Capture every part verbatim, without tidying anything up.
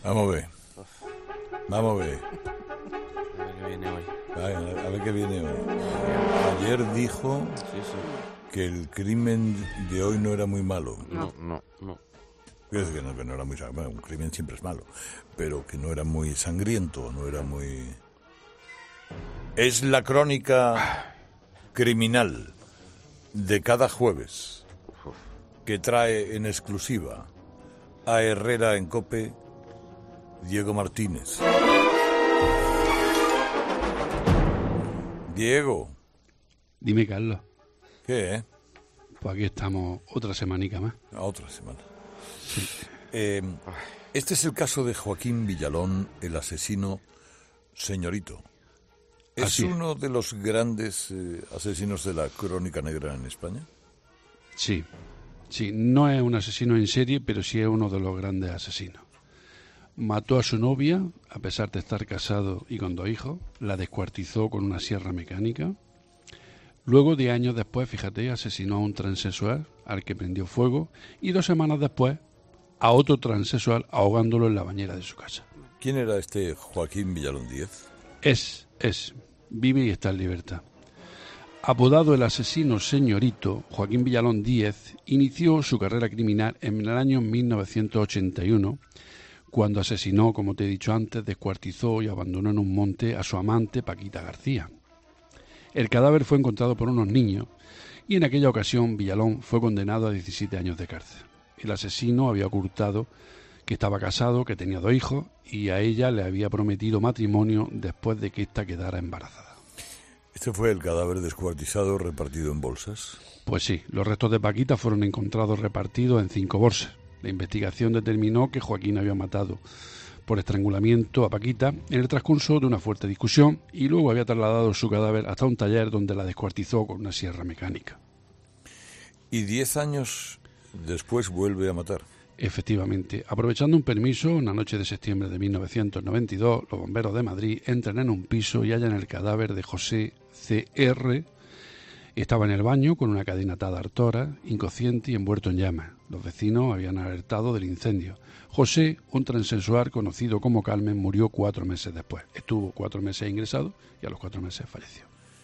Vamos a ver. Vamos a ver. A ver qué viene hoy. A ver, a ver qué viene hoy. Ayer dijo Sí, sí. que el crimen de hoy no era muy malo. No, no, no. Quiero decir que no, que no era muy sangriento. Bueno, un crimen siempre es malo, pero que no era muy sangriento, no era muy... Es la crónica criminal de cada jueves que trae en exclusiva a Herrera en COPE Diego Martínez. Diego. Dime, Carlos. ¿Qué, eh? Pues aquí estamos otra semanica más. A otra semana. Sí. Eh, este es el caso de Joaquín Villalón, el asesino señorito. ¿Es Así es. uno de los grandes eh, asesinos de la crónica negra en España? Sí, sí, no es un asesino en serie, pero sí es uno de los grandes asesinos. Mató a su novia, a pesar de estar casado y con dos hijos, la descuartizó con una sierra mecánica. Luego, diez años después, fíjate, asesinó a un transexual al que prendió fuego y dos semanas después a otro transexual ahogándolo en la bañera de su casa. ¿Quién era este Joaquín Villalón Díez? Es, es, vive y está en libertad. Apodado el asesino señorito, Joaquín Villalón Díez inició su carrera criminal en el año mil novecientos ochenta y uno, cuando asesinó, como te he dicho antes, descuartizó y abandonó en un monte a su amante Paquita García. El cadáver fue encontrado por unos niños y en aquella ocasión Villalón fue condenado a diecisiete años de cárcel. El asesino había ocultado que estaba casado, que tenía dos hijos y a ella le había prometido matrimonio después de que ésta quedara embarazada. ¿Este fue el cadáver descuartizado repartido en bolsas? Pues sí, los restos de Paquita fueron encontrados repartidos en cinco bolsas. La investigación determinó que Joaquín había matado por estrangulamiento a Paquita en el transcurso de una fuerte discusión y luego había trasladado su cadáver hasta un taller donde la descuartizó con una sierra mecánica. Y diez años después vuelve a matar. Efectivamente, aprovechando un permiso, una noche de septiembre de mil novecientos noventa y dos, los bomberos de Madrid entran en un piso y hallan el cadáver de José C R. Estaba en el baño con una cadena atada a Artora, inconsciente y envuelto en llamas. Los vecinos habían alertado del incendio. José, un transexual conocido como Carmen, murió cuatro meses después. Estuvo cuatro meses ingresado y a los cuatro meses falleció.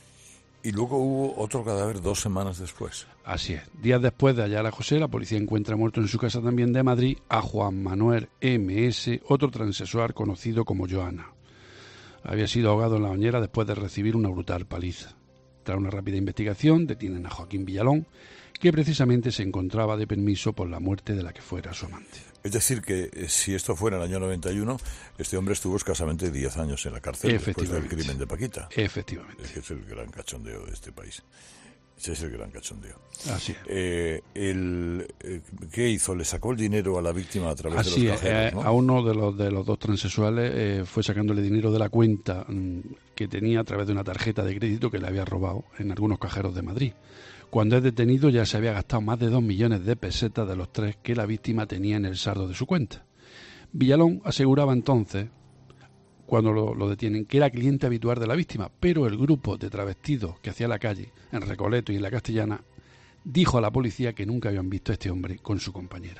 Y luego hubo otro cadáver dos semanas después. Así es. Días después de hallar a José, la policía encuentra muerto en su casa también de Madrid a Juan Manuel M S, otro transexual conocido como Joana. Había sido ahogado en la bañera después de recibir una brutal paliza. Tras una rápida investigación, detienen a Joaquín Villalón, que precisamente se encontraba de permiso por la muerte de la que fuera su amante. Es decir, que eh, si esto fuera en el año noventa y uno, este hombre estuvo escasamente diez años en la cárcel después del crimen de Paquita. Efectivamente. Ese es el gran cachondeo de este país. Ese es el gran cachondeo. Así es. Eh, el, eh, ¿Qué hizo? ¿Le sacó el dinero a la víctima a través Así de los es. cajeros? Eh, ¿no? a uno de los, de los dos transexuales eh, fue sacándole dinero de la cuenta mm, que tenía a través de una tarjeta de crédito que le había robado en algunos cajeros de Madrid. Cuando es detenido ya se había gastado más de dos millones de pesetas de los tres que la víctima tenía en el saldo de su cuenta. Villalón aseguraba entonces, cuando lo, lo detienen, que era cliente habitual de la víctima, pero el grupo de travestidos que hacía la calle, en Recoleto y en la Castellana, dijo a la policía que nunca habían visto a este hombre con su compañera.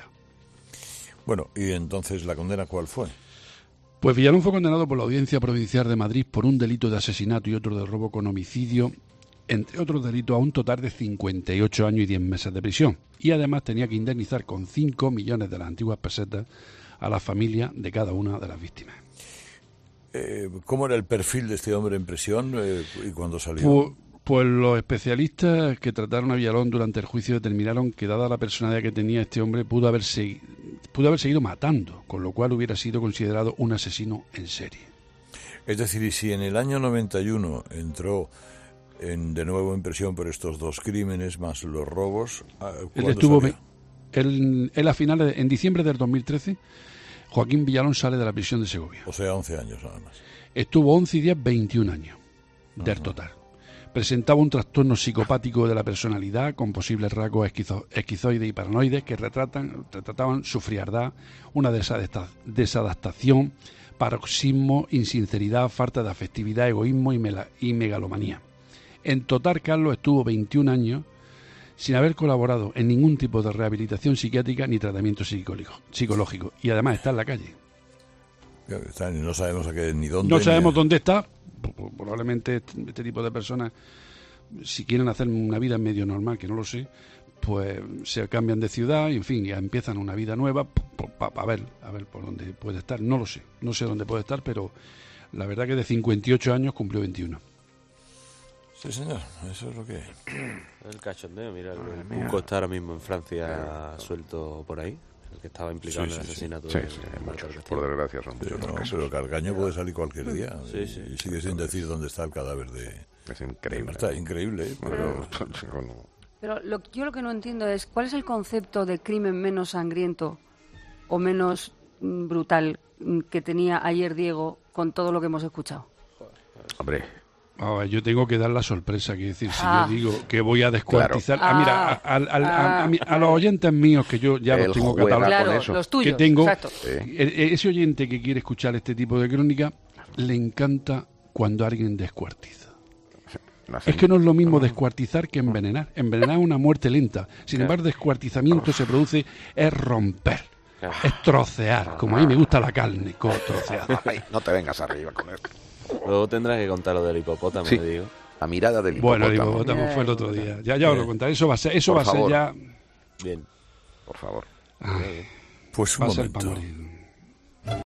Bueno, y entonces la condena ¿cuál fue? Pues Villalón fue condenado por la Audiencia Provincial de Madrid por un delito de asesinato y otro de robo con homicidio, entre otros delitos, a un total de cincuenta y ocho años y diez meses de prisión. Y además tenía que indemnizar con cinco millones de las antiguas pesetas a la familia de cada una de las víctimas. Eh, ¿Cómo era el perfil de este hombre en prisión eh, y cuándo salió? Pues, pues los especialistas que trataron a Villalón durante el juicio determinaron que, dada la personalidad que tenía este hombre, pudo haber, segui- pudo haber seguido matando, con lo cual hubiera sido considerado un asesino en serie. Es decir, y si en el año noventa y uno entró en, de nuevo en prisión por estos dos crímenes más los robos, Él ¿cuándo estuvo, salió? él, él a finales, de- en diciembre del dos mil trece, Joaquín Villalón sale de la prisión de Segovia. O sea, once años nada más. Estuvo once y diez, veintiún años del Ajá. total. Presentaba un trastorno psicopático de la personalidad con posibles rasgos esquizo, esquizoides y paranoides que retratan, retrataban su frialdad, una desadapta, desadaptación, paroxismo, insinceridad, falta de afectividad, egoísmo y, mela, y megalomanía. En total, Carlos estuvo veintiún años sin haber colaborado en ningún tipo de rehabilitación psiquiátrica ni tratamiento psicológico, psicológico y además está en la calle. Están, no sabemos a qué, ni dónde. No sabemos ni... dónde está. Probablemente este tipo de personas, si quieren hacer una vida medio normal, que no lo sé, pues se cambian de ciudad y, en fin, ya empiezan una vida nueva para ver, a ver por dónde puede estar. No lo sé, no sé dónde puede estar, pero la verdad que de cincuenta y ocho años cumplió veintiuno. Sí, señor, eso es lo que hay. El cachondeo, mira, el, el Punco está ahora mismo en Francia suelto por ahí, el que estaba implicado Sí, en el sí, sí. asesinato Sí, de sí, de muchos, Marta por desgracia son Pero, muchos no, casos. pero Cargaño puede salir cualquier día. Sí, y, sí. y sigue sin decir dónde está el cadáver de... Es increíble. Está increíble, ¿eh? Pero... Bueno, Pero lo, yo lo que no entiendo es, ¿cuál es el concepto de crimen menos sangriento o menos mm, brutal mm, que tenía ayer Diego con todo lo que hemos escuchado? hombre, A ver, yo tengo que dar la sorpresa, que decir, si Ah. yo digo que voy a descuartizar... Claro. Ah, mira, a, Ah. a- a- a- a mi- a los Ah. oyentes míos, que yo ya Él los tengo juega catalogados, con Claro, eso. los tuyos, que tengo, exacto. Sí. e- ese oyente que quiere escuchar este tipo de crónica, le encanta cuando alguien descuartiza. no hacen- Es que no es lo mismo descuartizar que envenenar. Envenenar es una muerte lenta. Sin embargo, descuartizamiento se produce es romper, es trocear. Como a mí me gusta la carne, co- troceada. Ay, no te vengas arriba con eso. Luego tendrás que contar lo del hipopótamo, Sí. te digo. La mirada del Bueno, el hipopótamo. hipopótamo fue el otro día. Ya, ya os lo contaré. Eso va a ser, eso Por va a ser favor. ya... Bien. Por favor. Ay, Pues un va a ser para momento. morir.